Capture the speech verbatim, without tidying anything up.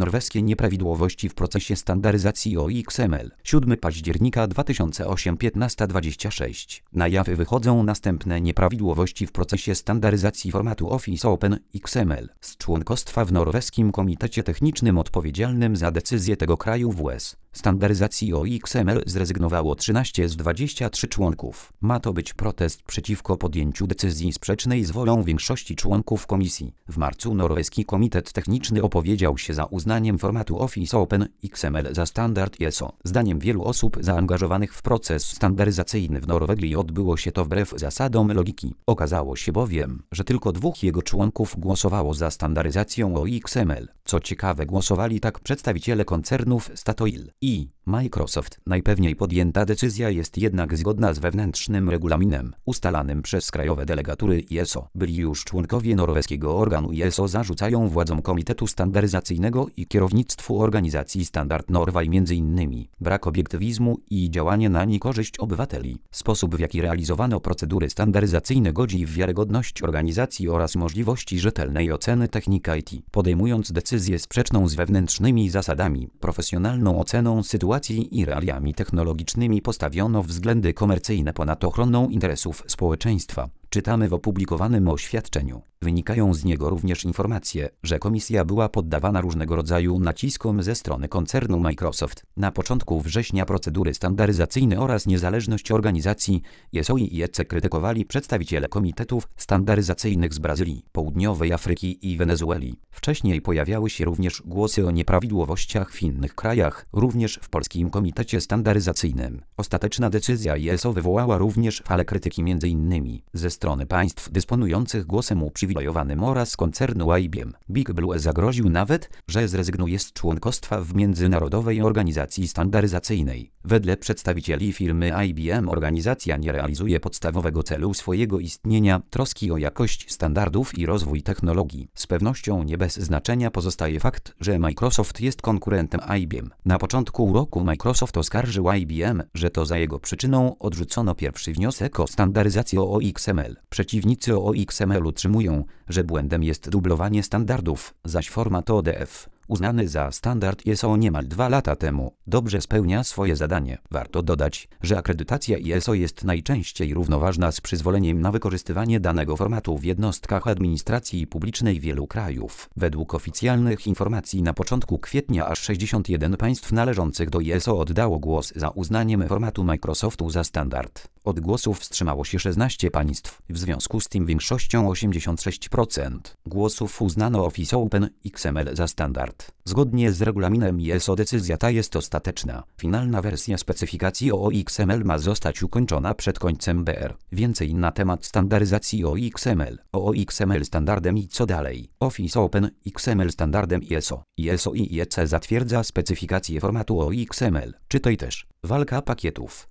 Norweskie nieprawidłowości w procesie standaryzacji O X M L. siódmego października dwa tysiące ósmego piętnaście dwadzieścia sześć. Na jaw wychodzą następne nieprawidłowości w procesie standaryzacji formatu Office Open X M L. Z członkostwa w Norweskim Komitecie Technicznym odpowiedzialnym za decyzje tego kraju w U S standaryzacji O X M L zrezygnowało trzynaście z dwudziestu trzech członków. Ma to być protest przeciwko podjęciu decyzji sprzecznej z wolą większości członków komisji. W marcu Norweski Komitet Techniczny opowiedział się za uznaniem formatu Office Open X M L za standard I S O. Zdaniem wielu osób zaangażowanych w proces standaryzacyjny w Norwegii odbyło się to wbrew zasadom logiki. Okazało się bowiem, że tylko dwóch jego członków głosowało za standaryzacją O X M L. Co ciekawe, głosowali tak przedstawiciele koncernów Statoil i Microsoft. Najpewniej podjęta decyzja jest jednak zgodna z wewnętrznym regulaminem ustalanym przez krajowe delegatury I S O. Byli już członkowie norweskiego organu I S O zarzucają władzom Komitetu Standaryzacyjnego i kierownictwu organizacji Standard Norway m.in. brak obiektywizmu i działanie na niekorzyść obywateli. Sposób, w jaki realizowano procedury standaryzacyjne, godzi w wiarygodność organizacji oraz możliwości rzetelnej oceny technika I T. Podejmując decyzję sprzeczną z wewnętrznymi zasadami, profesjonalną oceną sytuacji i realiami technologicznymi postawiono względy komercyjne ponad ochroną interesów społeczeństwa. Czytamy w opublikowanym oświadczeniu. Wynikają z niego również informacje, że komisja była poddawana różnego rodzaju naciskom ze strony koncernu Microsoft. Na początku września procedury standaryzacyjne oraz niezależność organizacji I S O i I E C krytykowali przedstawiciele komitetów standaryzacyjnych z Brazylii, Południowej Afryki i Wenezueli. Wcześniej pojawiały się również głosy o nieprawidłowościach w innych krajach, również w Polskim Komitecie Standaryzacyjnym. Ostateczna decyzja I S O wywołała również falę krytyki m.in. ze strony państw dysponujących głosem uprzywilejowanym oraz koncernu I B M. Big Blue zagroził nawet, że zrezygnuje z członkostwa w Międzynarodowej Organizacji Standaryzacyjnej. Wedle przedstawicieli firmy I B M organizacja nie realizuje podstawowego celu swojego istnienia, troski o jakość standardów i rozwój technologii. Z pewnością nie bez znaczenia pozostaje fakt, że Microsoft jest konkurentem I B M. Na początku roku Microsoft oskarżył I B M, że to za jego przyczyną odrzucono pierwszy wniosek o standaryzację O X M L. Przeciwnicy O X M L utrzymują, że błędem jest dublowanie standardów, zaś format O D F, uznany za standard I S O niemal dwa lata temu, dobrze spełnia swoje zadanie. Warto dodać, że akredytacja I S O jest najczęściej równoważna z przyzwoleniem na wykorzystywanie danego formatu w jednostkach administracji publicznej wielu krajów. Według oficjalnych informacji na początku kwietnia aż sześćdziesiąt jeden państw należących do I S O oddało głos za uznaniem formatu Microsoftu za standard. Od głosów wstrzymało się szesnaście państw. W związku z tym większością osiemdziesiąt sześć procent głosów uznano Office Open X M L za standard. Zgodnie z regulaminem I S O decyzja ta jest ostateczna. Finalna wersja specyfikacji O X M L ma zostać ukończona przed końcem B R. Więcej na temat standaryzacji O X M L. O X M L standardem i co dalej. Office Open X M L standardem I S O. I S O i I E C zatwierdza specyfikację formatu O X M L. Czytaj też. Walka pakietów.